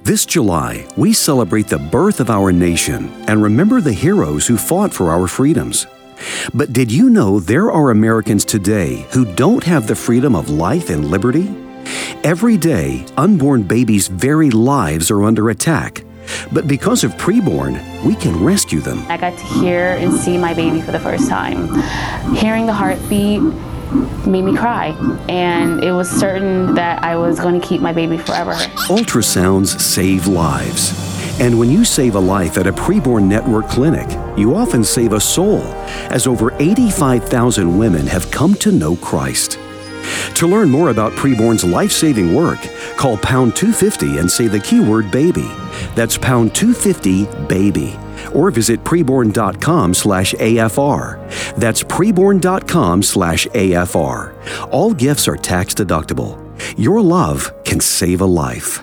This July, we celebrate the birth of our nation and remember the heroes who fought for our freedoms. But did you know there are Americans today who don't have the freedom of life and liberty? Every day, unborn babies' very lives are under attack. But because of Preborn, we can rescue them. I got to hear and see my baby for the first time. Hearing the heartbeat made me cry, and it was certain that I was going to keep my baby forever. Ultrasounds save lives. And when you save a life at a Preborn Network clinic, you often save a soul, as over 85,000 women have come to know Christ. To learn more about Preborn's life-saving work, call pound 250 and say the keyword baby. That's pound 250 baby. Or visit preborn.com/AFR. That's preborn.com/AFR. All gifts are tax deductible. Your love can save a life.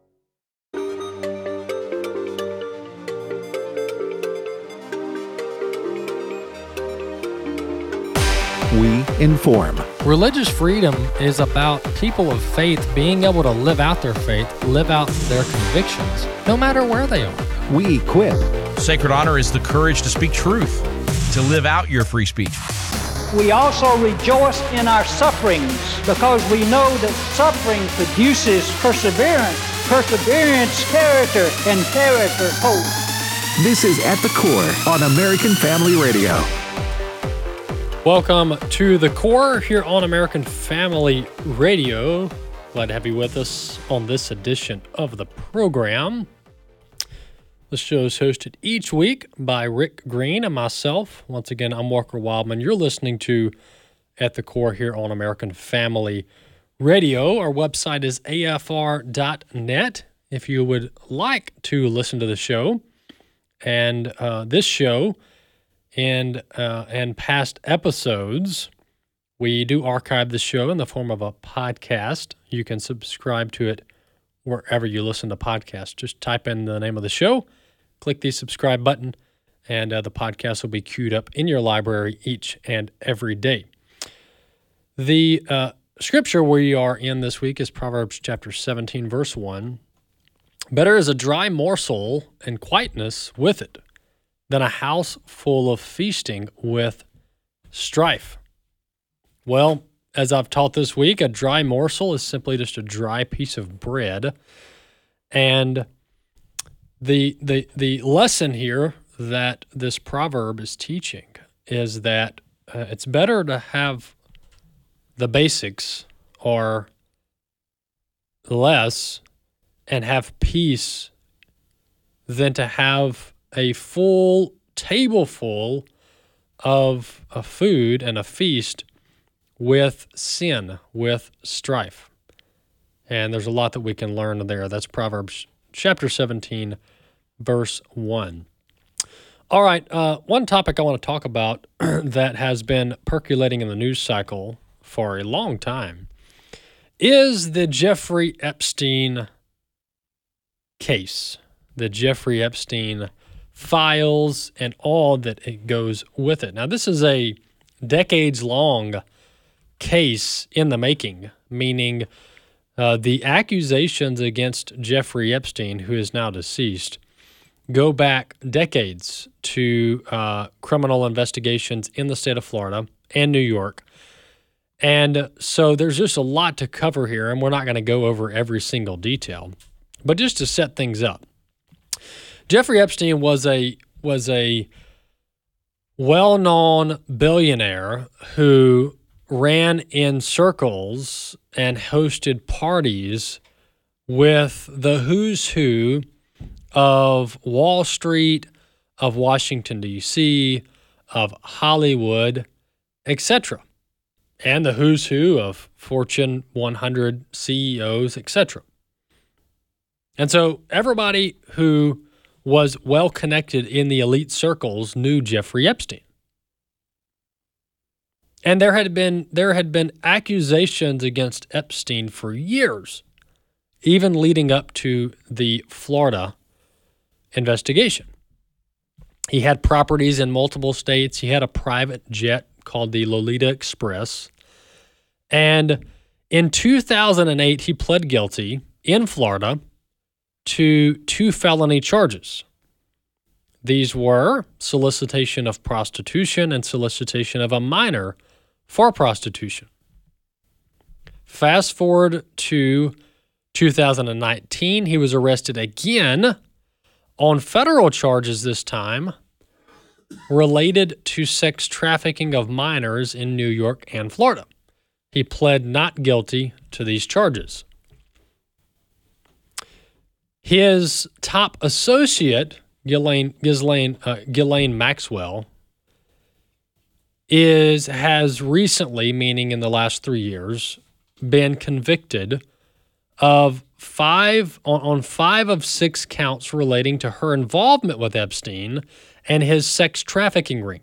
We inform. Religious freedom is about people of faith being able to live out their faith, live out their convictions, no matter where they are. We equip. Sacred honor is the courage to speak truth, to live out your free speech. We also rejoice in our sufferings because we know that suffering produces perseverance, perseverance, character, and character, hope. This is At the Core on American Family Radio. Welcome to The Core here on American Family Radio. Glad to have you with us on this edition of the program. The show is hosted each week by Rick Green and myself. Once again, I'm Walker Wildman. You're listening to At the Core here on American Family Radio. Our website is afr.net if you would like to listen to the show. And this show and past episodes, we do archive the show in the form of a podcast. You can subscribe to it wherever you listen to podcasts. Just type in the name of the show, click the subscribe button, and the podcast will be queued up in your library each and every day. The scripture we are in this week is Proverbs chapter 17, verse 1. Better is a dry morsel and quietness with it than a house full of feasting with strife. Well, as I've taught this week, a dry morsel is simply just a dry piece of bread. And the lesson here that this proverb is teaching is that it's better to have the basics or less and have peace than to have a full table full of a food and a feast with sin, with strife. And there's a lot that we can learn there. That's Proverbs chapter 17, verse 1. All right, one topic I want to talk about that has been percolating in the news cycle for a long time is the Jeffrey Epstein case, the Jeffrey Epstein files and all that it goes with it. Now, this is a decades-long case in the making, meaning the accusations against Jeffrey Epstein, who is now deceased, go back decades to criminal investigations in the state of Florida and New York. And so there's just a lot to cover here, and we're not going to go over every single detail. But just to set things up, Jeffrey Epstein was a well-known billionaire who ran in circles and hosted parties with the who's who of Wall Street, of Washington, D.C., of Hollywood, etc., and the who's who of Fortune 100 CEOs, etc. And so everybody who was well connected in the elite circles knew Jeffrey Epstein. And there had been accusations against Epstein for years, even leading up to the Florida investigation. He had properties in multiple states. He had a private jet called the Lolita Express. And in 2008, he pled guilty in Florida to 2 felony charges. These were solicitation of prostitution and solicitation of a minor for prostitution. Fast forward to 2019, he was arrested again on federal charges this time related to sex trafficking of minors in New York and Florida. He pled not guilty to these charges. His top associate, Ghislaine Maxwell, has recently, meaning in the last 3 years, been convicted of 5 of 6 counts relating to her involvement with Epstein and his sex trafficking ring.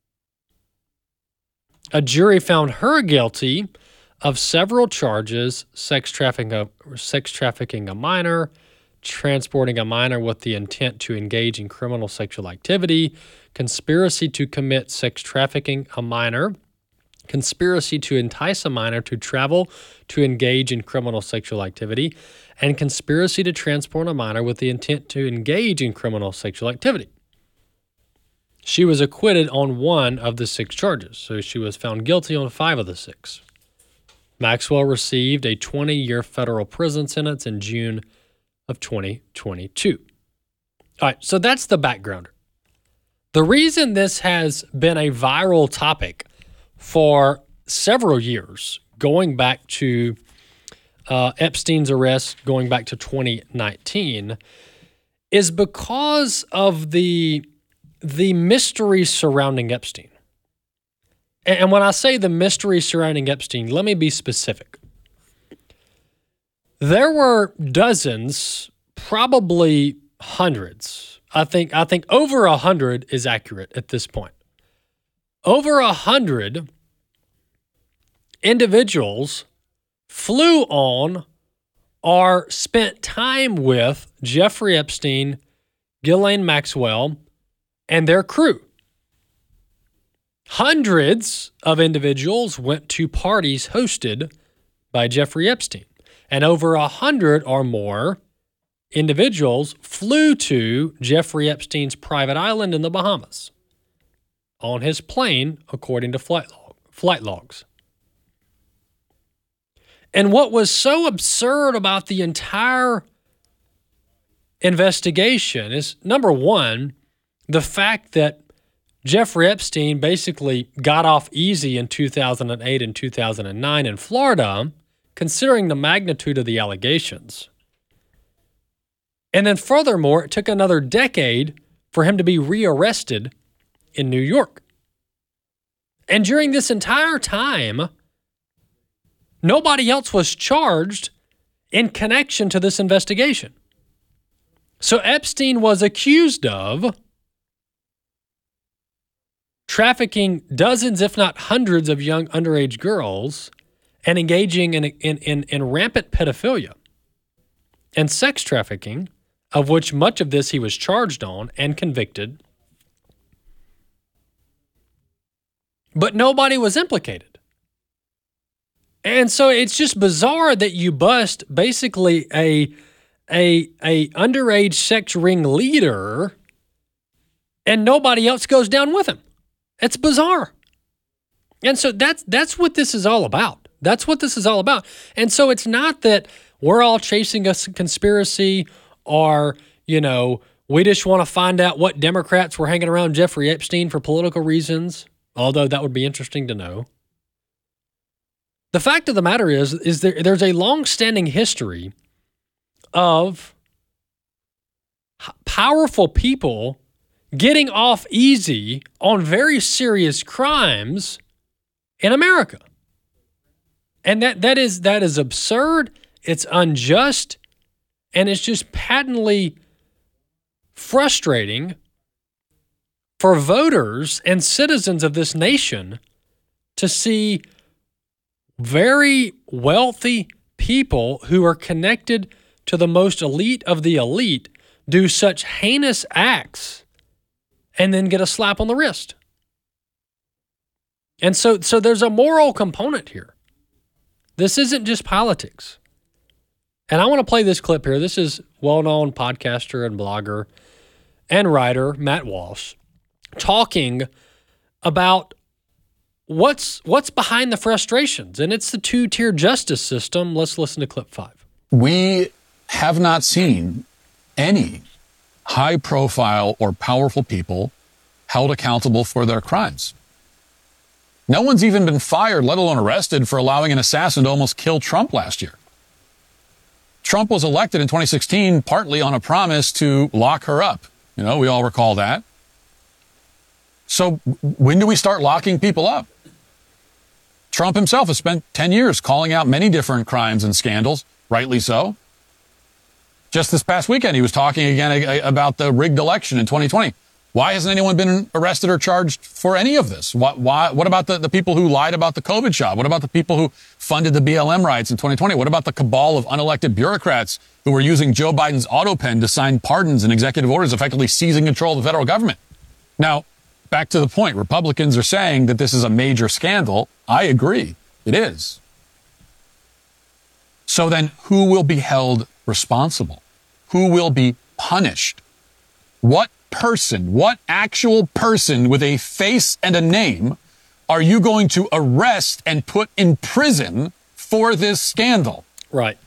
A jury found her guilty of several charges: sex trafficking a minor, transporting a minor with the intent to engage in criminal sexual activity, conspiracy to commit sex trafficking a minor, conspiracy to entice a minor to travel to engage in criminal sexual activity, and conspiracy to transport a minor with the intent to engage in criminal sexual activity. She was acquitted on 1 of the 6 charges, so she was found guilty on 5 of the 6. Maxwell received a 20-year federal prison sentence in June of 2022. All right, so that's the backgrounder. The reason this has been a viral topic for several years, going back to Epstein's arrest, going back to 2019, is because of the mystery surrounding Epstein. And when I say the mystery surrounding Epstein, let me be specific. There were dozens, probably hundreds. I think over 100 is accurate at this point. Over 100 individuals flew on or spent time with Jeffrey Epstein, Ghislaine Maxwell, and their crew. Hundreds of individuals went to parties hosted by Jeffrey Epstein, and over 100 or more individuals flew to Jeffrey Epstein's private island in the Bahamas on his plane, according to flight logs. And what was so absurd about the entire investigation is, number one, the fact that Jeffrey Epstein basically got off easy in 2008 and 2009 in Florida, considering the magnitude of the allegations. And then furthermore, it took another decade for him to be rearrested in New York. And during this entire time, nobody else was charged in connection to this investigation. So Epstein was accused of trafficking dozens, if not hundreds, of young underage girls and engaging in rampant pedophilia and sex trafficking, of which much of this he was charged on and convicted. But nobody was implicated. And so it's just bizarre that you bust basically a underage sex ring leader and nobody else goes down with him. It's bizarre. And so that's what this is all about. That's what this is all about. And so it's not that we're all chasing a conspiracy or, we just want to find out what Democrats were hanging around Jeffrey Epstein for political reasons, although that would be interesting to know. The fact of the matter is there's a long-standing history of powerful people getting off easy on very serious crimes in America. And that is absurd, it's unjust, and it's just patently frustrating for voters and citizens of this nation to see very wealthy people who are connected to the most elite of the elite do such heinous acts and then get a slap on the wrist. And so there's a moral component here. This isn't just politics. And I want to play this clip here. This is well-known podcaster and blogger and writer Matt Walsh talking about what's behind the frustrations, and it's the two-tier justice system. Let's listen to clip 5. We have not seen any high-profile or powerful people held accountable for their crimes. No one's even been fired, let alone arrested, for allowing an assassin to almost kill Trump last year. Trump was elected in 2016 partly on a promise to lock her up. You know, we all recall that. So when do we start locking people up? Trump himself has spent 10 years calling out many different crimes and scandals, rightly so. Just this past weekend, he was talking again about the rigged election in 2020. Why hasn't anyone been arrested or charged for any of this? What about the people who lied about the COVID shot? What about the people who funded the BLM riots in 2020? What about the cabal of unelected bureaucrats who were using Joe Biden's auto pen to sign pardons and executive orders, effectively seizing control of the federal government? Now, back to the point, Republicans are saying that this is a major scandal. I agree. It is. So then who will be held responsible? Who will be punished? What actual person with a face and a name are you going to arrest and put in prison for this scandal? Right.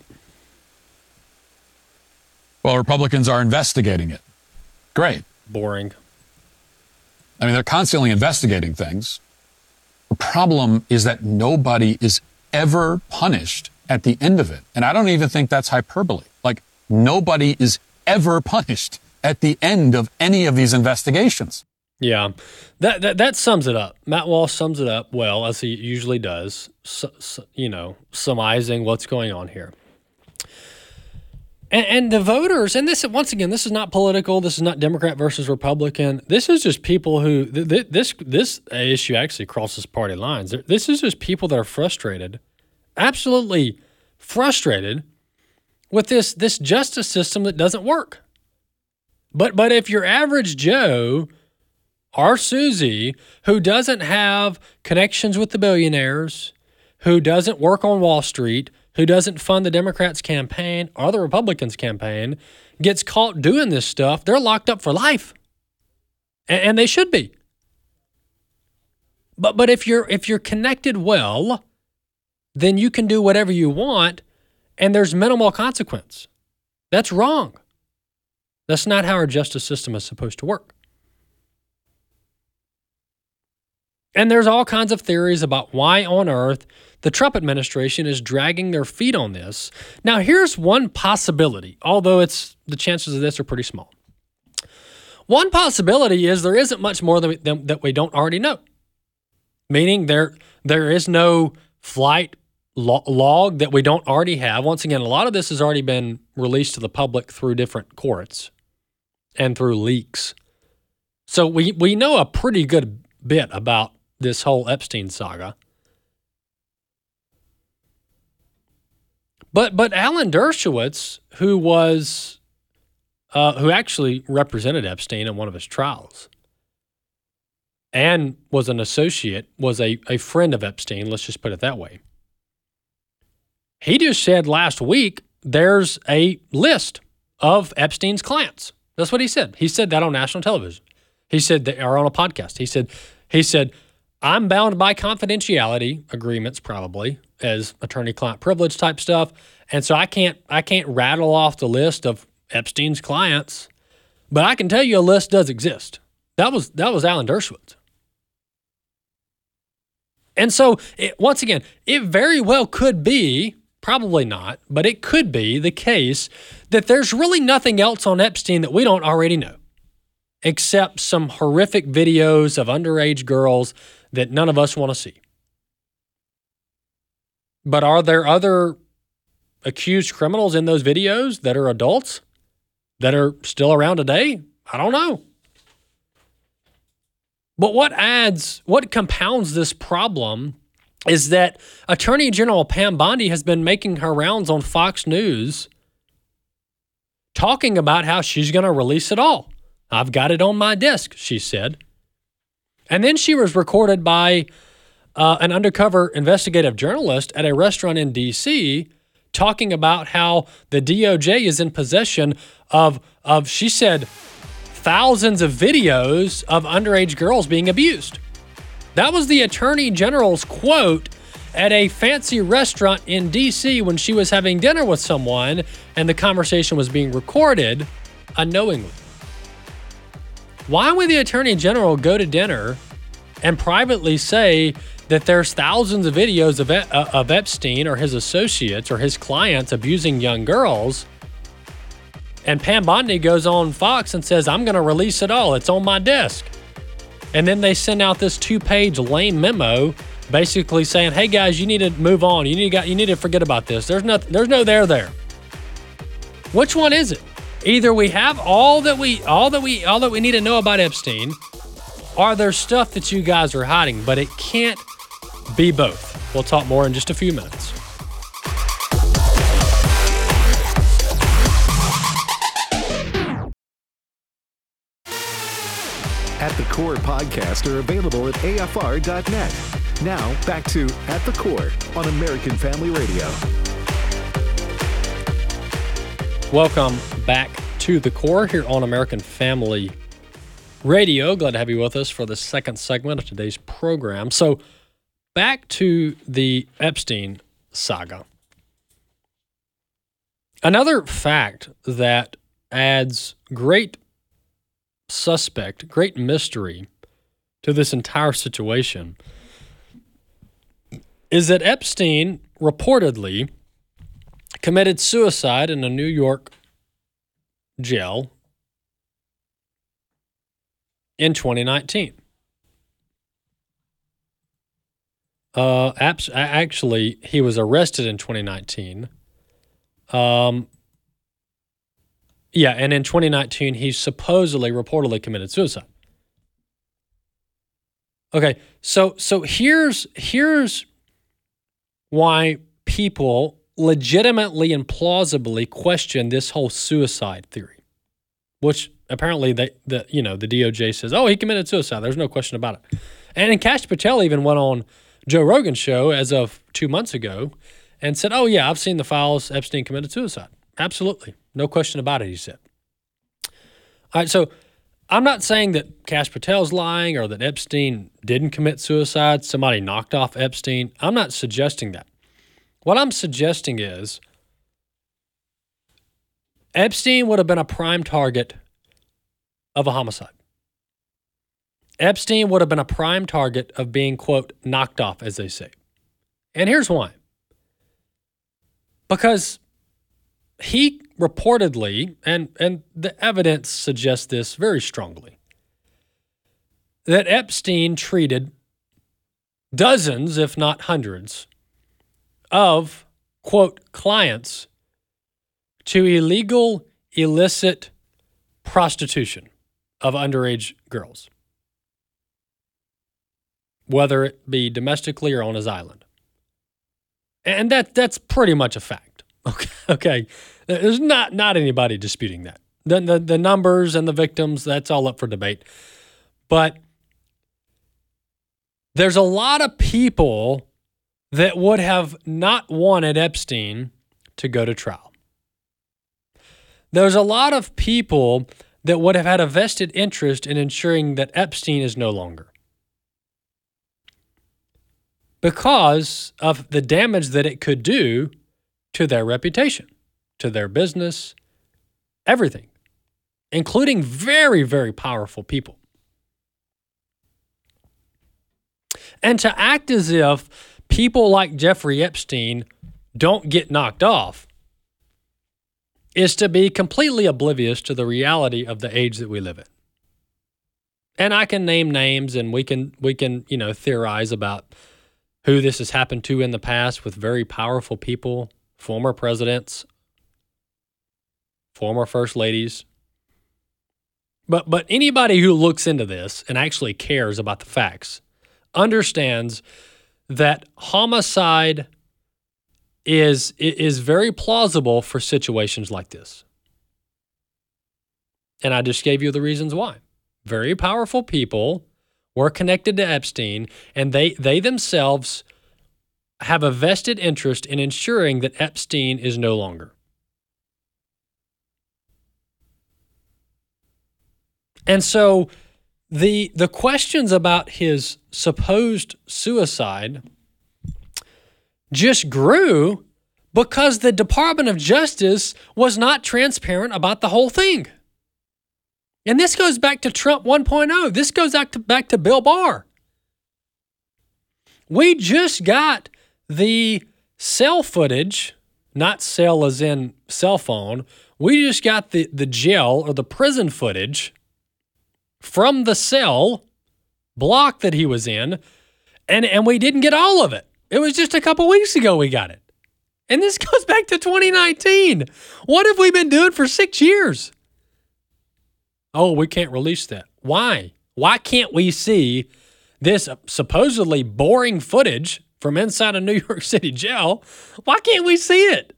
Well, Republicans are investigating it. Great. Boring. I mean, they're constantly investigating things. The problem is that nobody is ever punished at the end of it. And I don't even think that's hyperbole. Like, nobody is ever punished at the end of any of these investigations. Yeah, that sums it up. Matt Walsh sums it up well, as he usually does, surmising what's going on here. And the voters, and this, once again, this is not political. This is not Democrat versus Republican. This is just people who, this issue actually crosses party lines. This is just people that are frustrated, absolutely frustrated with this justice system that doesn't work. But if your average Joe or Susie, who doesn't have connections with the billionaires, who doesn't work on Wall Street, who doesn't fund the Democrats' campaign or the Republicans' campaign, gets caught doing this stuff, they're locked up for life. And they should be. But if you're connected well, then you can do whatever you want, and there's minimal consequence. That's wrong. That's not how our justice system is supposed to work. And there's all kinds of theories about why on earth the Trump administration is dragging their feet on this. Now, here's one possibility, although the chances of this are pretty small. One possibility is there isn't much more that we don't already know, meaning there is no flight log that we don't already have. Once again, a lot of this has already been released to the public through different courts and through leaks. So we know a pretty good bit about this whole Epstein saga. But Alan Dershowitz, who actually represented Epstein in one of his trials and was an associate, was a friend of Epstein, let's just put it that way. He just said last week there's a list of Epstein's clients. That's what he said. He said that on national television. He said that, or on a podcast. He said, I'm bound by confidentiality agreements, probably as attorney-client privilege type stuff, and so I can't rattle off the list of Epstein's clients, but I can tell you a list does exist. That was Alan Dershowitz. And so, once again, it very well could be, probably not, but it could be the case that there's really nothing else on Epstein that we don't already know, except some horrific videos of underage girls that none of us want to see. But are there other accused criminals in those videos that are adults that are still around today? I don't know. But what compounds this problem is that Attorney General Pam Bondi has been making her rounds on Fox News talking about how she's going to release it all. I've got it on my desk, she said. And then she was recorded by an undercover investigative journalist at a restaurant in D.C. talking about how the DOJ is in possession of she said, thousands of videos of underage girls being abused. That was the Attorney General's quote at a fancy restaurant in D.C. when she was having dinner with someone and the conversation was being recorded unknowingly. Why would the Attorney General go to dinner and privately say that there's thousands of videos of Epstein or his associates or his clients abusing young girls? And Pam Bondi goes on Fox and says, I'm going to release it all. It's on my desk. And then they send out this 2-page lame memo basically saying, hey guys, you need to move on. You need to forget about this. There's no there. Which one is it? Either we have all that we need to know about Epstein, or there's stuff that you guys are hiding, but it can't be both. We'll talk more in just a few minutes. At the Core podcasts are available at afr.net. Now, back to At the Core on American Family Radio. Welcome back to The Core here on American Family Radio. Glad to have you with us for the second segment of today's program. So, back to the Epstein saga. Another fact that adds great mystery to this entire situation is that Epstein reportedly committed suicide in a New York jail in 2019. Actually, he was arrested in 2019. And in 2019, he reportedly committed suicide. Okay, so here's why people legitimately and plausibly question this whole suicide theory, which apparently the DOJ says, oh, he committed suicide. There's no question about it. And Kash Patel even went on Joe Rogan's show as of 2 months ago and said, oh, yeah, I've seen the files. Epstein committed suicide. Absolutely. No question about it, he said. All right, so I'm not saying that Kash Patel's lying or that Epstein didn't commit suicide. Somebody knocked off Epstein. I'm not suggesting that. What I'm suggesting is Epstein would have been a prime target of a homicide. Epstein would have been a prime target of being, quote, knocked off, as they say. And here's why. Because he reportedly, and the evidence suggests this very strongly, that Epstein treated dozens, if not hundreds, of, quote, clients to illegal, illicit prostitution of underage girls, whether it be domestically or on his island. And that's pretty much a fact. Okay. There's not anybody disputing that. The numbers and the victims, that's all up for debate. But there's a lot of people that would have not wanted Epstein to go to trial. There's a lot of people that would have had a vested interest in ensuring that Epstein is no longer, because of the damage that it could do to their reputation, to their business, everything, including very, very powerful people. And to act as if people like Jeffrey Epstein don't get knocked off is to be completely oblivious to the reality of the age that we live in. And I can name names and we can theorize about who this has happened to in the past with very powerful people, former presidents, former first ladies. But anybody who looks into this and actually cares about the facts understands that homicide is very plausible for situations like this. And I just gave you the reasons why. Very powerful people were connected to Epstein, and they themselves have a vested interest in ensuring that Epstein is no longer. And so the questions about his supposed suicide just grew because the Department of Justice was not transparent about the whole thing. And this goes back to Trump 1.0. This goes back to Bill Barr. We just got the cell footage, not cell as in cell phone. We just got the jail or the prison footage from the cell block that he was in, and we didn't get all of it. It was just a couple weeks ago we got it. And this goes back to 2019. What have we been doing for 6 years? Oh, we can't release that. Why? Why can't we see this supposedly boring footage from inside a New York City jail? Why can't we see it?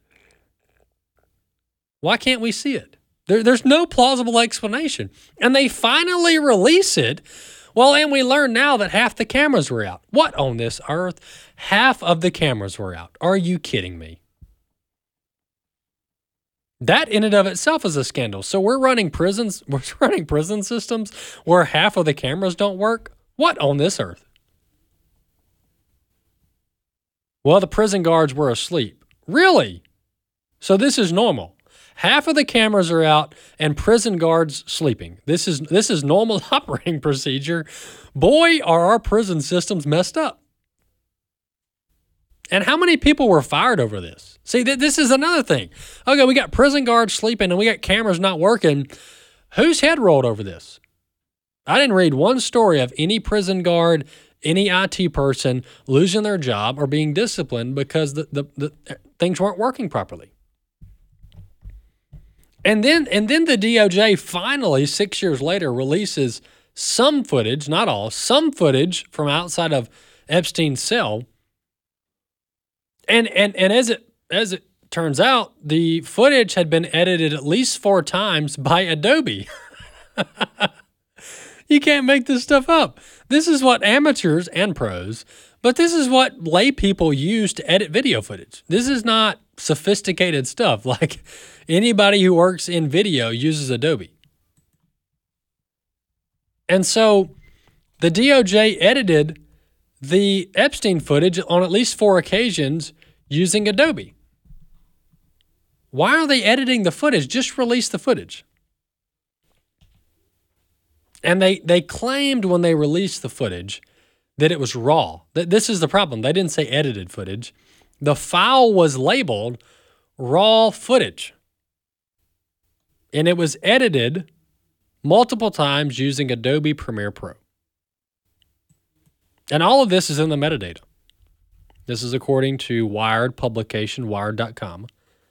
Why can't we see it? There's no plausible explanation. And they finally release it. Well, and we learn now that half the cameras were out. What on this earth? Half of the cameras were out. Are you kidding me? That in and of itself is a scandal. So we're running prison systems where half of the cameras don't work? What on this earth? Well, the prison guards were asleep. Really? So this is normal. Half of the cameras are out and prison guards sleeping. This is normal operating procedure. Boy, are our prison systems messed up. And how many people were fired over this? See, this is another thing. Okay, we got prison guards sleeping and we got cameras not working. Whose head rolled over this? I didn't read one story of any prison guard, any IT person losing their job or being disciplined because the things weren't working properly. And then the DOJ finally, 6 years later, releases some footage, not all, some footage from outside of Epstein's cell. And as it turns out, the footage had been edited at least 4 times by Adobe. You can't make this stuff up. This is what amateurs and pros, but this is what lay people use to edit video footage. This is not sophisticated stuff. Like anybody who works in video uses Adobe. And so the DOJ edited the Epstein footage on at least 4 occasions using Adobe. Why are they editing the footage? Just release the footage. And they claimed when they released the footage that it was raw. This is the problem. They didn't say edited footage. The file was labeled raw footage. And it was edited multiple times using Adobe Premiere Pro. And all of this is in the metadata. This is according to Wired publication, Wired.com.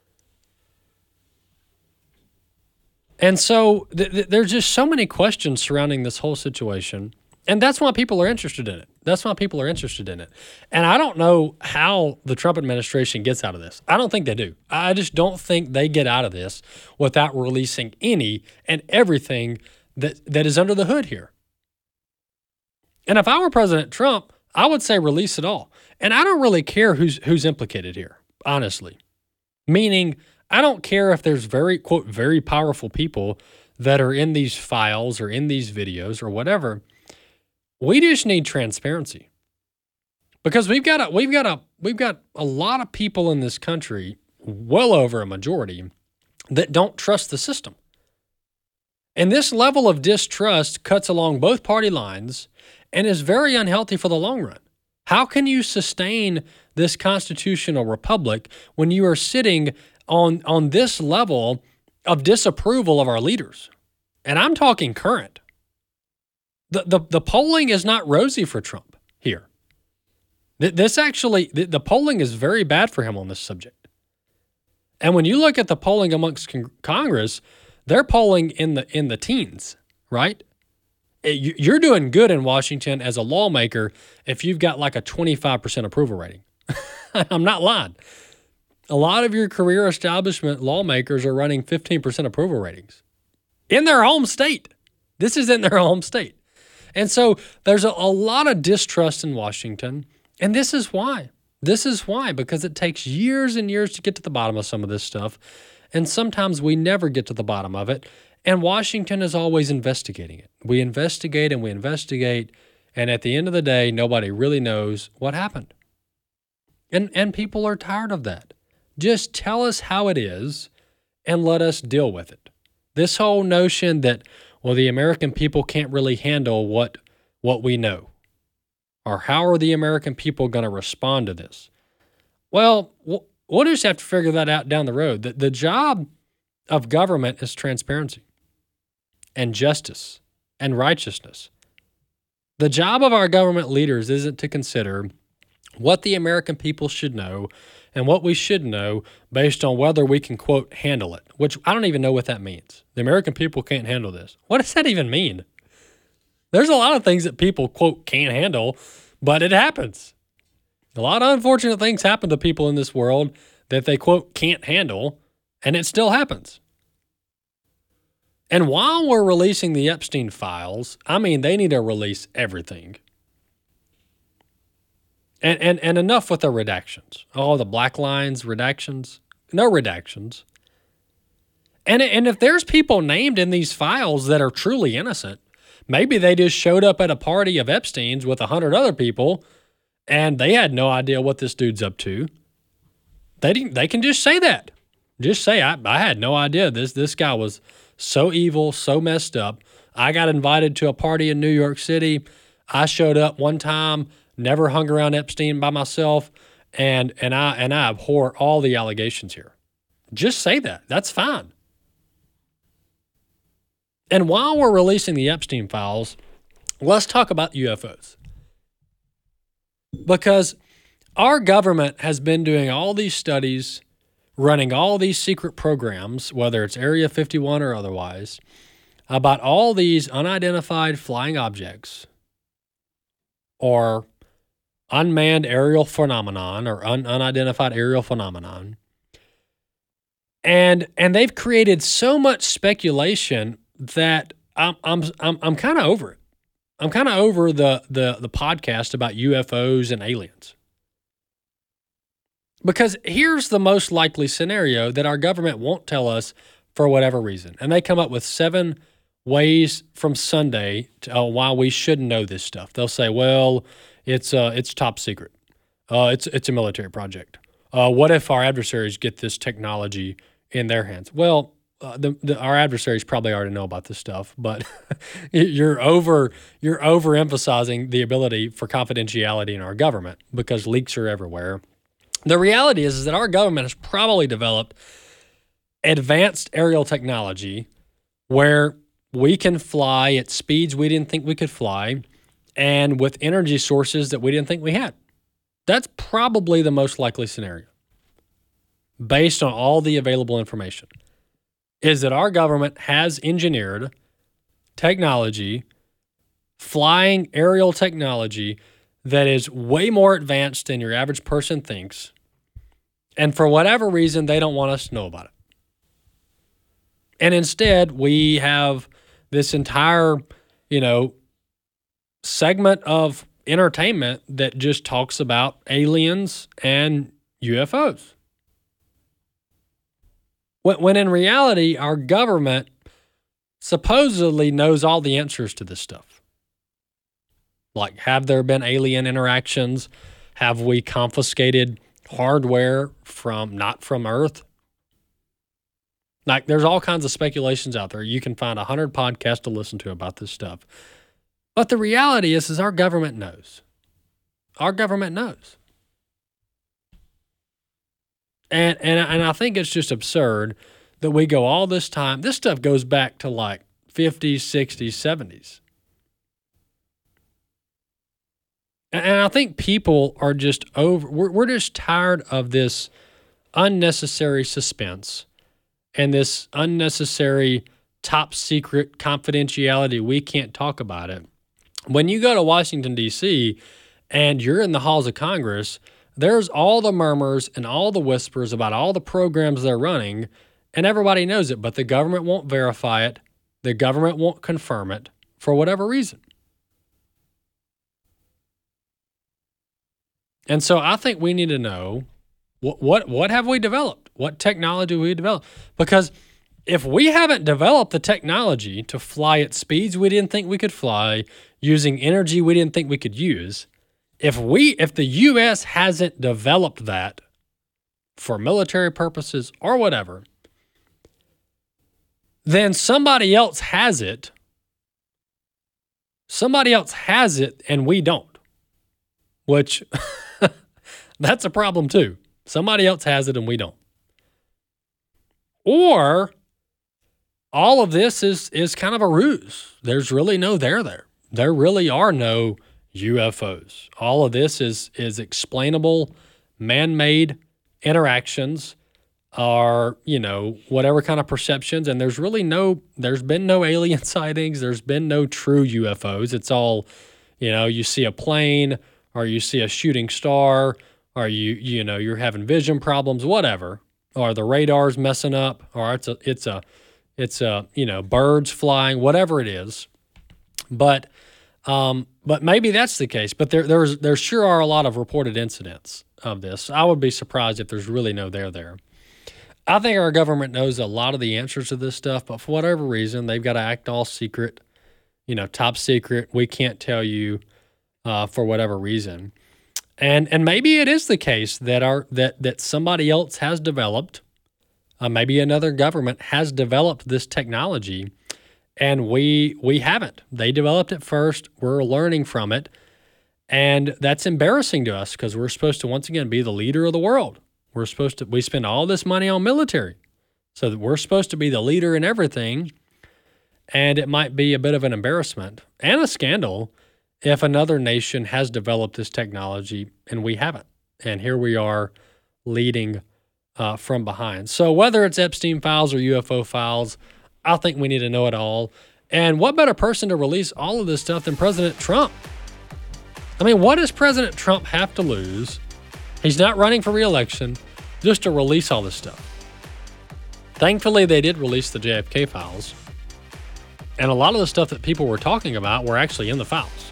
And so there's just so many questions surrounding this whole situation. And that's why people are interested in it. And I don't know how the Trump administration gets out of this. I don't think they do. I just don't think they get out of this without releasing any and everything that is under the hood here. And if I were President Trump, I would say release it all. And I don't really care who's implicated here, honestly. Meaning, I don't care if there's very, quote, very powerful people that are in these files or in these videos or whatever. We just need transparency. Because we've got a lot of people in this country, well over a majority, that don't trust the system. And this level of distrust cuts along both party lines and is very unhealthy for the long run. How can you sustain this constitutional republic when you are sitting on this level of disapproval of our leaders? And I'm talking current. The polling is not rosy for Trump here. The polling is very bad for him on this subject. And when you look at the polling amongst Congress, they're polling in the teens, right? You're doing good in Washington as a lawmaker if you've got like a 25% approval rating. I'm not lying. A lot of your career establishment lawmakers are running 15% approval ratings in their home state. This is in their home state. And so there's a lot of distrust in Washington. And this is why. This is why, because it takes years and years to get to the bottom of some of this stuff, and sometimes we never get to the bottom of it, and Washington is always investigating it. We investigate and we investigate, and at the end of the day, nobody really knows what happened. And people are tired of that. Just tell us how it is and let us deal with it. This whole notion that, well, the American people can't really handle what we know, or how are the American people going to respond to this? Well, we'll just have to figure that out down the road. The job of government is transparency and justice and righteousness. The job of our government leaders isn't to consider what the American people should know and what we should know based on whether we can, quote, handle it, which I don't even know what that means. The American people can't handle this. What does that even mean? There's a lot of things that people, quote, can't handle, but it happens. A lot of unfortunate things happen to people in this world that they, quote, can't handle, and it still happens. And while we're releasing the Epstein files, I mean, they need to release everything. And enough with the redactions. Oh, the black lines, redactions. No redactions. And if there's people named in these files that are truly innocent, maybe they just showed up at a party of Epstein's with 100 other people and they had no idea what this dude's up to. They can just say that. Just say, I had no idea this guy was so evil, so messed up. I got invited to a party in New York City. I showed up one time, never hung around Epstein by myself, and I abhor all the allegations here. Just say that. That's fine. And while we're releasing the Epstein files, let's talk about UFOs. Because our government has been doing all these studies, running all these secret programs, whether it's Area 51 or otherwise, about all these unidentified flying objects or unmanned aerial phenomenon or unidentified aerial phenomenon. And they've created so much speculation that I'm kind of over it. I'm kind of over the podcast about UFOs and aliens. Because here's the most likely scenario that our government won't tell us for whatever reason. And they come up with 7 ways from Sunday to why we shouldn't know this stuff. They'll say, well, it's top secret. It's a military project. What if our adversaries get this technology in their hands? Well, our adversaries probably already know about this stuff, but you're overemphasizing the ability for confidentiality in our government because leaks are everywhere. The reality is that our government has probably developed advanced aerial technology where we can fly at speeds we didn't think we could fly and with energy sources that we didn't think we had. That's probably the most likely scenario based on all the available information, is that our government has engineered technology, flying aerial technology, that is way more advanced than your average person thinks. And for whatever reason, they don't want us to know about it. And instead, we have this entire, segment of entertainment that just talks about aliens and UFOs. When in reality, our government supposedly knows all the answers to this stuff. Like, have there been alien interactions? Have we confiscated hardware not from Earth? Like, there's all kinds of speculations out there. You can find 100 podcasts to listen to about this stuff. But the reality is our government knows. Our government knows. And I think it's just absurd that we go all this time. This stuff goes back to like 50s, 60s, 70s. And I think people are just we're just tired of this unnecessary suspense and this unnecessary top secret confidentiality. We can't talk about it. When you go to Washington, D.C., and you're in the halls of Congress, there's all the murmurs and all the whispers about all the programs they're running, and everybody knows it, but the government won't verify it. The government won't confirm it for whatever reason. And so I think we need to know what have we developed? What technology we developed? Because if we haven't developed the technology to fly at speeds we didn't think we could fly, using energy we didn't think we could use, if the U.S. hasn't developed that for military purposes or whatever, then somebody else has it. Somebody else has it and we don't, which that's a problem too. Somebody else has it and we don't. Or all of this is kind of a ruse. There's really no there. There really are no UFOs. All of this is explainable, man-made interactions are, whatever kind of perceptions. And there's been no alien sightings. There's been no true UFOs. It's all, you see a plane or you see a shooting star or you're having vision problems, whatever, or the radar's messing up, or it's birds flying, whatever it is. But maybe that's the case. But there sure are a lot of reported incidents of this. I would be surprised if there's really no there. I think our government knows a lot of the answers to this stuff, but for whatever reason, they've got to act all secret, top secret. We can't tell you for whatever reason. And maybe it is the case that somebody else has developed, maybe another government has developed this technology, and we haven't. They developed it first. We're learning from it, and that's embarrassing to us because we're supposed to once again be the leader of the world. We spend all this money on military, so that we're supposed to be the leader in everything, and it might be a bit of an embarrassment and a scandal if another nation has developed this technology and we haven't. And here we are leading from behind. So whether it's Epstein files or UFO files, I think we need to know it all. And what better person to release all of this stuff than President Trump? I mean, what does President Trump have to lose? He's not running for re-election, just to release all this stuff. Thankfully, they did release the JFK files. And a lot of the stuff that people were talking about were actually in the files.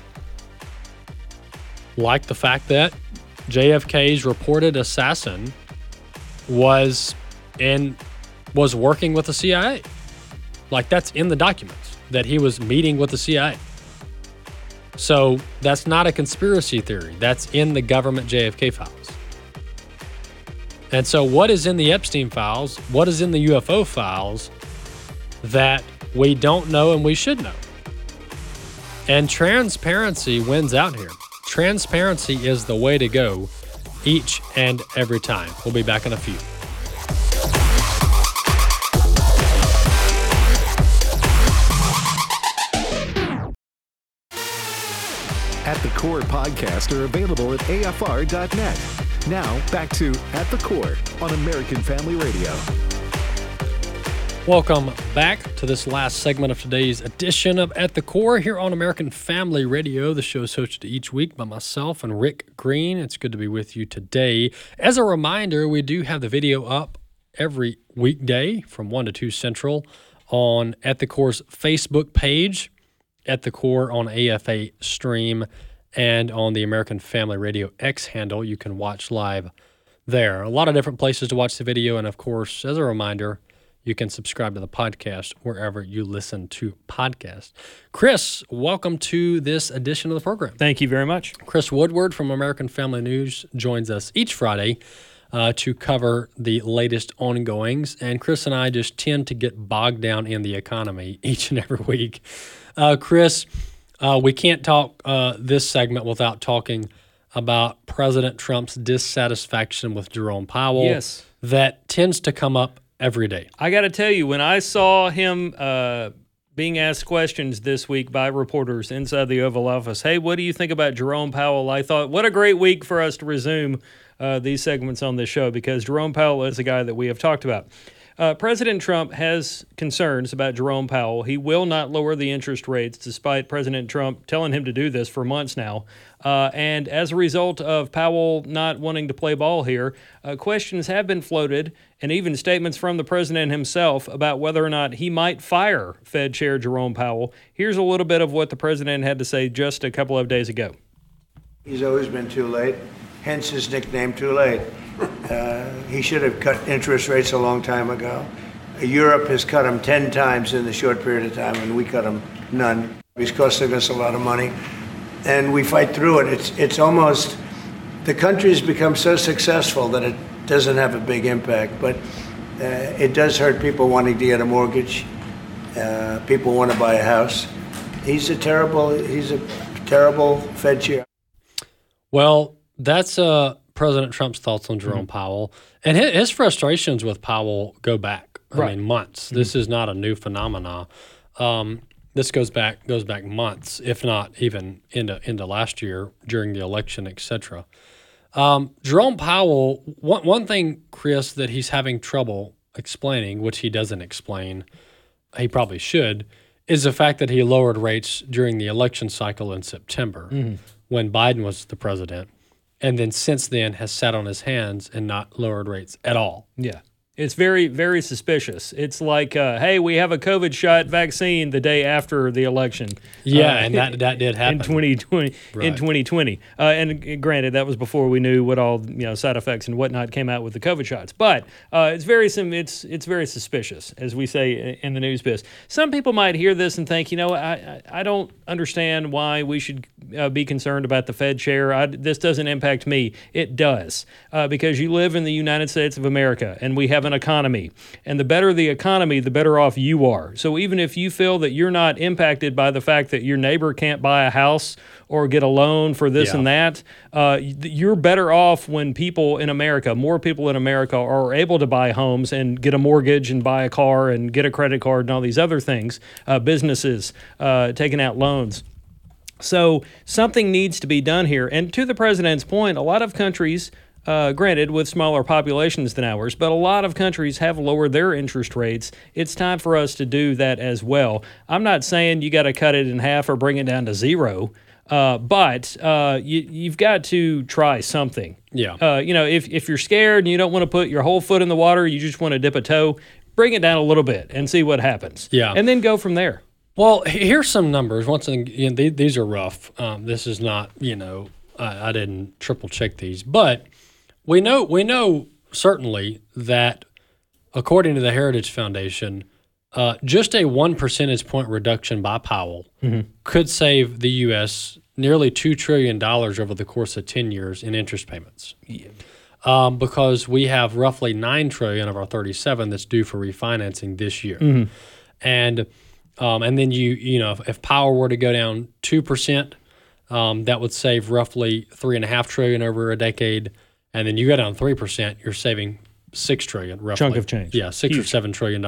Like the fact that JFK's reported assassin was working with the CIA. Like, that's in the documents, that he was meeting with the CIA. So that's not a conspiracy theory. That's in the government JFK files. And so what is in the Epstein files? What is in the UFO files that we don't know and we should know? And transparency wins out here. Transparency is the way to go each and every time. We'll be back in a few. At the Core podcasts are available at AFR.net. Now, back to At the Core on American Family Radio. Welcome back to this last segment of today's edition of At the Core here on American Family Radio. The show is hosted each week by myself and Rick Green. It's good to be with you today. As a reminder, we do have the video up every weekday from 1 to 2 Central on At the Core's Facebook page, At the Core on AFA Stream, and on the American Family Radio X handle. You can watch live there. A lot of different places to watch the video, and of course, as a reminder, you can subscribe to the podcast wherever you listen to podcasts. Chris, welcome to this edition of the program. Thank you very much. Chris Woodward from American Family News joins us each Friday to cover the latest ongoings. And Chris and I just tend to get bogged down in the economy each and every week. Chris, we can't talk this segment without talking about President Trump's dissatisfaction with Jerome Powell. Yes. That tends to come up every day. I got to tell you, when I saw him being asked questions this week by reporters inside the Oval Office, hey, what do you think about Jerome Powell? I thought, what a great week for us to resume these segments on this show, because Jerome Powell is a guy that we have talked about. President Trump has concerns about Jerome Powell. He will not lower the interest rates, despite President Trump telling him to do this for months now. And as a result of Powell not wanting to play ball here, questions have been floated, and even statements from the president himself about whether or not he might fire Fed Chair Jerome Powell. Here's a little bit of what the president had to say just a couple of days ago. He's always been too late, hence his nickname, Too Late. He should have cut interest rates a long time ago. Europe has cut them 10 times in the short period of time, and we cut them none. It's costing us a lot of money, and we fight through it. It's almost, the country's become so successful that it doesn't have a big impact, but it does hurt people wanting to get a mortgage. People want to buy a house. He's a terrible Fed chair. Well, that's President Trump's thoughts on Jerome Powell. And his frustrations with Powell go back. I mean, months. This is not a new phenomena. This goes back months, if not even into last year during the election, etc. Jerome Powell, one thing, Chris, that he's having trouble explaining, which he doesn't explain, he probably should, is the fact that he lowered rates during the election cycle in September when Biden was the president, and then since then has sat on his hands and not lowered rates at all. Yeah. It's very, very suspicious. It's like, hey, we have a COVID shot vaccine the day after the election. Yeah, and that did happen in 2020. Right. In 2020, and granted, that was before we knew what all side effects and whatnot came out with the COVID shots. But it's very suspicious, as we say in the news biz. Some people might hear this and think, I don't understand why we should be concerned about the Fed chair. This doesn't impact me. It does, because you live in the United States of America, and we have an economy, and the better the economy, the better off you are. So even if you feel that you're not impacted by the fact that your neighbor can't buy a house or get a loan for this and that, you're better off when more people in America are able to buy homes and get a mortgage and buy a car and get a credit card and all these other things, businesses taking out loans. So something needs to be done here. And to the president's point, a lot of countries, granted, with smaller populations than ours, but a lot of countries have lowered their interest rates. It's time for us to do that as well. I'm not saying you got to cut it in half or bring it down to zero, but you've got to try something. Yeah. If you're scared and you don't want to put your whole foot in the water, you just want to dip a toe, bring it down a little bit and see what happens. Yeah. And then go from there. Well, here's some numbers. Once again, these are rough. This is not, I didn't triple check these, but we know certainly that according to the Heritage Foundation, just a 1 percentage point reduction by Powell could save the U.S. nearly $2 trillion over the course of 10 years in interest payments. Yeah. Because we have roughly $9 trillion of our 37 that's due for refinancing this year. And then if Powell were to go down 2%, that would save roughly $3.5 trillion over a decade. And then you go down 3%, you're saving $6 trillion roughly. Chunk of change. Yeah, $6 or $7 trillion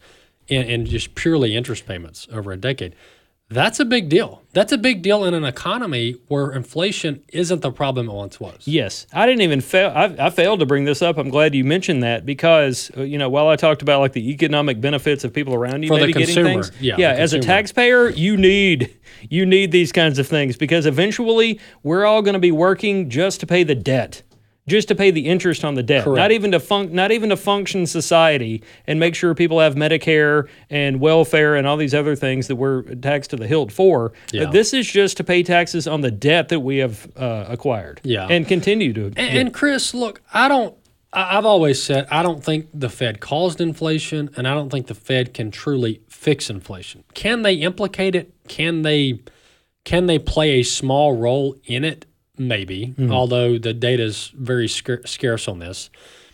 in just purely interest payments over a decade. That's a big deal. That's a big deal in an economy where inflation isn't the problem it once was. Yes. I didn't even fail. I failed to bring this up. I'm glad you mentioned that because, while I talked about like the economic benefits of people around you for maybe the consumer, getting things. Yeah, as a taxpayer, you need these kinds of things because eventually we're all going to be working just to pay the debt. Just to pay the interest on the debt, Correct. not even to function society and make sure people have Medicare and welfare and all these other things that we're taxed to the hilt for. Yeah. This is just to pay taxes on the debt that we have acquired and continue to. And Chris, look, I've always said I don't think the Fed caused inflation, and I don't think the Fed can truly fix inflation. Can they implicate it? Can they play a small role in it? Maybe, although the data is very scarce on this.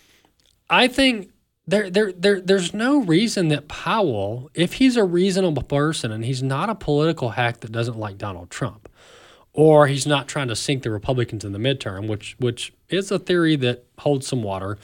I think there's no reason that Powell, if he's a reasonable person and he's not a political hack that doesn't like Donald Trump, or he's not trying to sink the Republicans in the midterm, which is a theory that holds some water.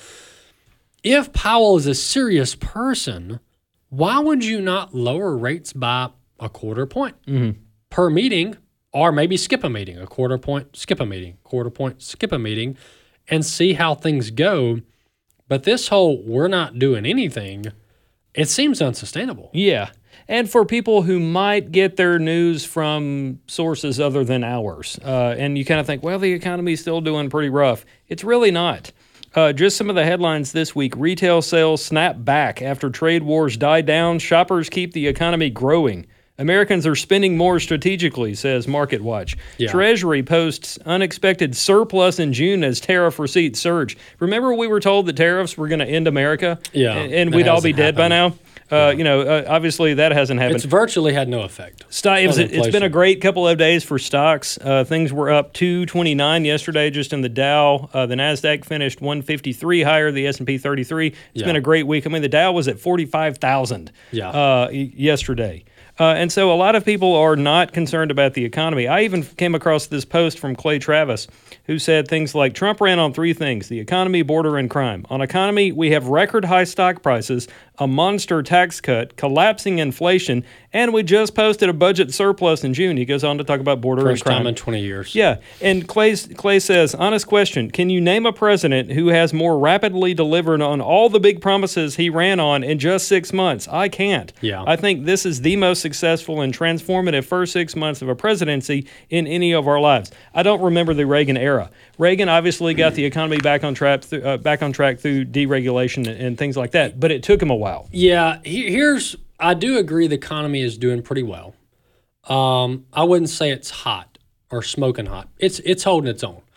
If Powell is a serious person, why would you not lower rates by a quarter point per meeting? Or maybe skip a meeting, a quarter point, skip a meeting, quarter point, skip a meeting, and see how things go. But this whole we're not doing anything, it seems unsustainable. Yeah. And for people who might get their news from sources other than ours, and you kind of think, well, the economy's still doing pretty rough. It's really not. Just some of the headlines this week. Retail sales snap back after trade wars die down. Shoppers keep the economy growing. Americans are spending more strategically, says MarketWatch. Yeah. Treasury posts unexpected surplus in June as tariff receipts surge. Remember we were told that tariffs were going to end America? Yeah, And that we'd all be hasn't dead by now? happened. Obviously that hasn't happened. It's virtually had no effect. It's on been a inflation. great couple of days for stocks. Things were up 229 yesterday just in the Dow. The Nasdaq finished 153 higher. The S&P 33. It's been a great week. I mean, the Dow was at 45,000 yesterday. And so a lot of people are not concerned about the economy. I even came across this post from Clay Travis, who said things like, Trump ran on three things: the economy, border, and crime. On economy, we have record high stock prices, a monster tax cut, collapsing inflation, and we just posted a budget surplus in June. He goes on to talk about border First and crime. time in 20 years. Yeah, and Clay says, honest question, can you name a president who has more rapidly delivered on all the big promises he ran on in just 6 months? I can't. Yeah. I think this is the most successful and transformative first 6 months of a presidency in any of our lives. I don't remember the Reagan era. Reagan obviously got the economy back on track through deregulation and things like that, but it took him a while. Yeah, I do agree the economy is doing pretty well. I wouldn't say it's hot or smoking hot. It's holding its own.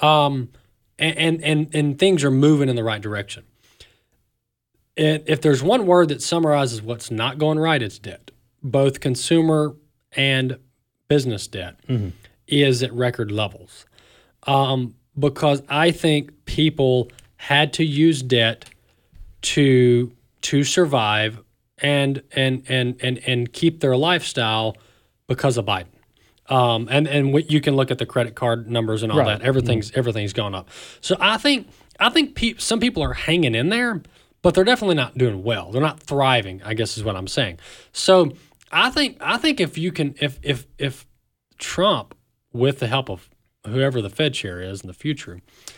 And things are moving in the right direction. If there's one word that summarizes what's not going right, it's debt. Both consumer and business debt is at record levels. Because I think people had to use debt to survive and keep their lifestyle because of Biden. And you can look at the credit card numbers and all that. Everything's gone up. So I think some people are hanging in there, but they're definitely not doing well. They're not thriving, I guess is what I'm saying. So I think if Trump, with the help of whoever the Fed chair is in the future,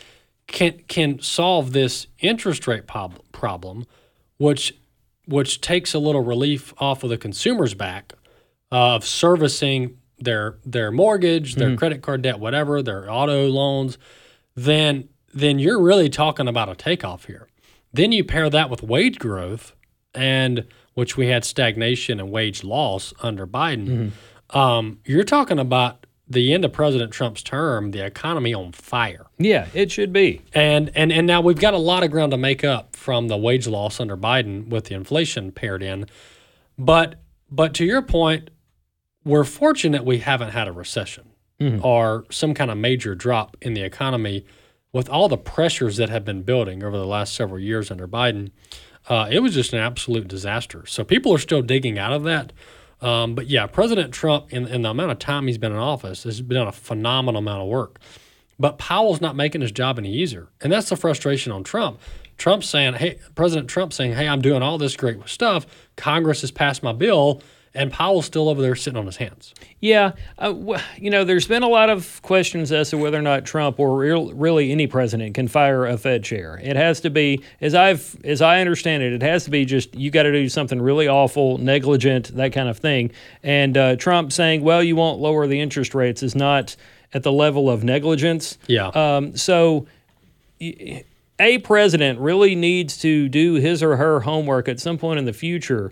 can solve this interest rate problem, which takes a little relief off of the consumer's back of servicing their mortgage, their credit card debt, whatever, their auto loans, then you're really talking about a takeoff here. Then you pair that with wage growth, and which we had stagnation and wage loss under Biden. You're talking about the end of President Trump's term, the economy on fire. Yeah, it should be. And now we've got a lot of ground to make up from the wage loss under Biden with the inflation paired in. But to your point, we're fortunate we haven't had a recession or some kind of major drop in the economy with all the pressures that have been building over the last several years under Biden. It was just an absolute disaster. So people are still digging out of that. But yeah, President Trump, in the amount of time he's been in office, has done a phenomenal amount of work. But Powell's not making his job any easier. And that's the frustration on Trump. President Trump saying, hey, I'm doing all this great stuff. Congress has passed my bill. And Powell's still over there sitting on his hands. Yeah. There's been a lot of questions as to whether or not Trump or really any president can fire a Fed chair. It has to be, as I understand it, it has to be just you got to do something really awful, negligent, that kind of thing. And Trump saying, well, you won't lower the interest rates is not at the level of negligence. Yeah. So a president really needs to do his or her homework at some point in the future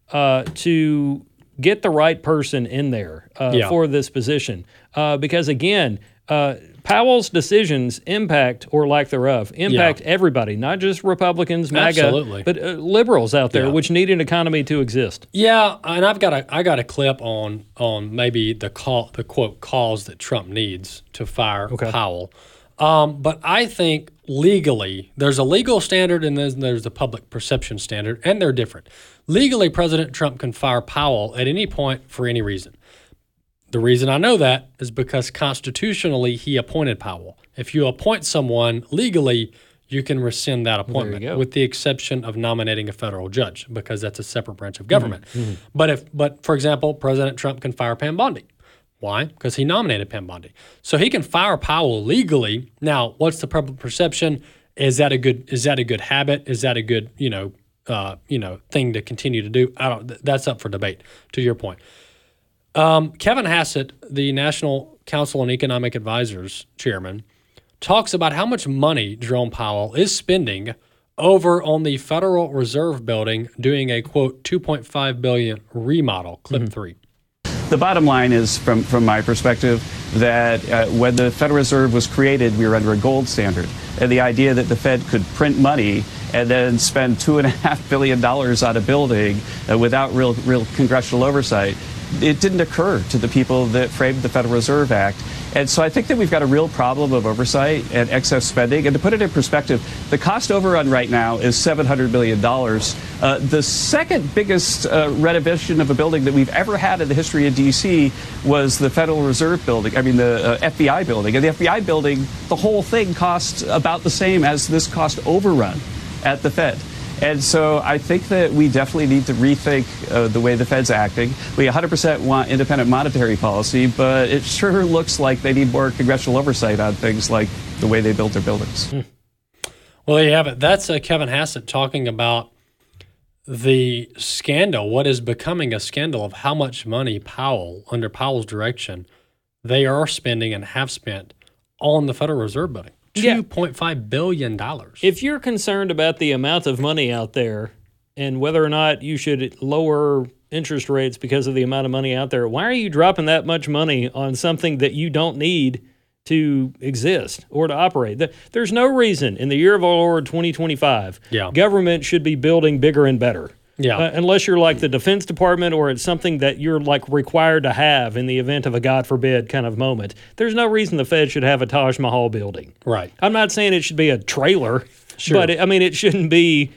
to get the right person in there for this position. Because, again, Powell's decisions impact, or lack thereof, everybody, not just Republicans, MAGA, but liberals out there, which need an economy to exist. Yeah, and I got a clip on maybe the quote cause that Trump needs to fire Powell. But I think legally, there's a legal standard and then there's the public perception standard, and they're different. Legally, President Trump can fire Powell at any point for any reason. The reason I know that is because constitutionally, he appointed Powell. If you appoint someone legally, you can rescind that appointment, with the exception of nominating a federal judge, because that's a separate branch of government. But for example, President Trump can fire Pam Bondi. Why? Because he nominated Pam Bondi. So he can fire Powell legally. Now, what's the public perception? Is that a good habit? Is that a good thing to continue to do? That's up for debate. To your point, Kevin Hassett, the National Council on Economic Advisors chairman, talks about how much money Jerome Powell is spending over on the Federal Reserve Building, doing a quote $2.5 billion remodel. Clip 3. The bottom line is, from my perspective, that when the Federal Reserve was created, we were under a gold standard. And the idea that the Fed could print money and then spend $2.5 billion on a building without real congressional oversight, it didn't occur to the people that framed the Federal Reserve Act. And so I think that we've got a real problem of oversight and excess spending. And to put it in perspective, the cost overrun right now is $700 million. The second biggest renovation of a building that we've ever had in the history of D.C. was the Federal Reserve building, the FBI building. And the FBI building, the whole thing cost about the same as this cost overrun at the Fed. And so I think that we definitely need to rethink the way the Fed's acting. We 100% want independent monetary policy, but it sure looks like they need more congressional oversight on things like the way they build their buildings. Well, there you have it. That's Kevin Hassett talking about the scandal, what is becoming a scandal of how much money Powell, under Powell's direction, they are spending and have spent on the Federal Reserve building. $2.5 billion. If you're concerned about the amount of money out there and whether or not you should lower interest rates because of the amount of money out there, why are you dropping that much money on something that you don't need to exist or to operate? There's no reason in the year of our Lord 2025 government should be building bigger and better. Unless you're like the Defense Department or it's something that you're like required to have in the event of a God forbid kind of moment. There's no reason the Fed should have a Taj Mahal building. Right. I'm not saying it should be a trailer, but it shouldn't be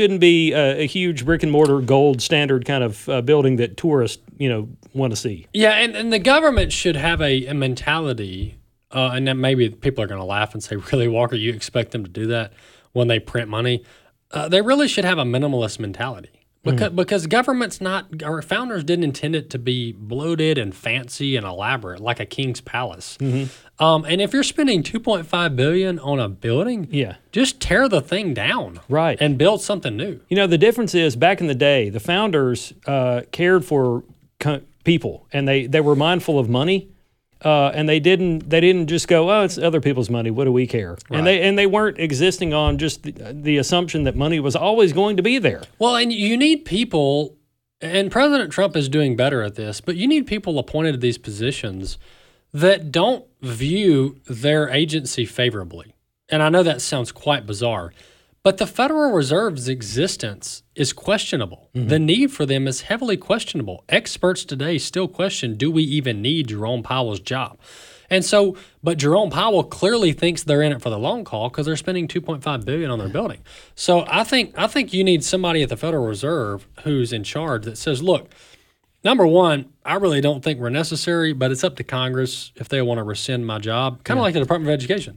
a huge brick and mortar gold standard kind of building that tourists want to see. Yeah, and the government should have a mentality, and then maybe people are going to laugh and say, "Really, Walker, you expect them to do that when they print money?" They really should have a minimalist mentality. Because government's not, our founders didn't intend it to be bloated and fancy and elaborate like a king's palace. And if you're spending $2.5 billion on a building, just tear the thing down, and build something new. The difference is back in the day, the founders cared for people and they were mindful of money. And they didn't just go, oh, it's other people's money. What do we care? Right. And they weren't existing on just the assumption that money was always going to be there. Well, and you need people, and President Trump is doing better at this, but you need people appointed to these positions that don't view their agency favorably. And I know that sounds quite bizarre, but the Federal Reserve's existence is questionable. The need for them is heavily questionable. Experts today still question, do we even need Jerome Powell's job? And so, but Jerome Powell clearly thinks they're in it for the long haul because they're spending $2.5 billion on their building. So I think you need somebody at the Federal Reserve who's in charge that says, look, number one, I really don't think we're necessary, but it's up to Congress if they want to rescind my job. Kind of like the Department of Education.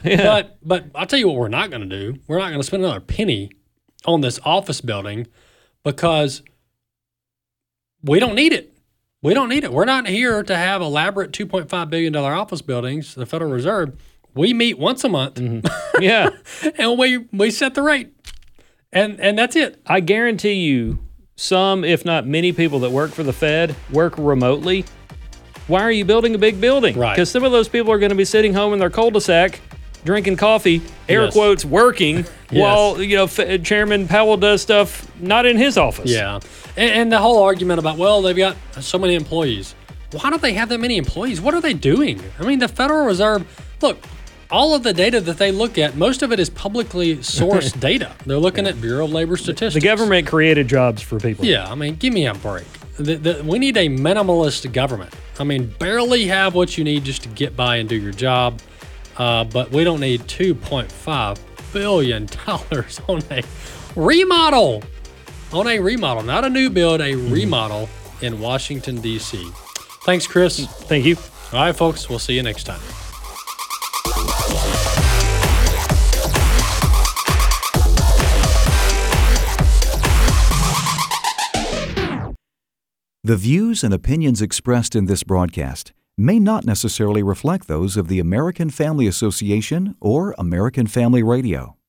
But I'll tell you what we're not going to do. We're not going to spend another penny on this office building because we don't need it. We don't need it. We're not here to have elaborate $2.5 billion office buildings, the Federal Reserve. We meet once a month. And we set the rate. And that's it. I guarantee you, some, if not many people that work for the Fed work remotely. Why are you building a big building? Right. Because some of those people are going to be sitting home in their cul-de-sac, drinking coffee, air quotes, working, while Chairman Powell does stuff not in his office. Yeah. And the whole argument about, well, they've got so many employees. Why don't they have that many employees? What are they doing? I mean, the Federal Reserve, look, all of the data that they look at, most of it is publicly sourced data. They're looking at Bureau of Labor Statistics. The government created jobs for people. Yeah, I mean, give me a break. We need a minimalist government. I mean, barely have what you need just to get by and do your job. But we don't need $2.5 billion on a remodel. Not a new build, a remodel in Washington, D.C. Thanks, Chris. Thank you. All right, folks, we'll see you next time. The views and opinions expressed in this broadcast may not necessarily reflect those of the American Family Association or American Family Radio.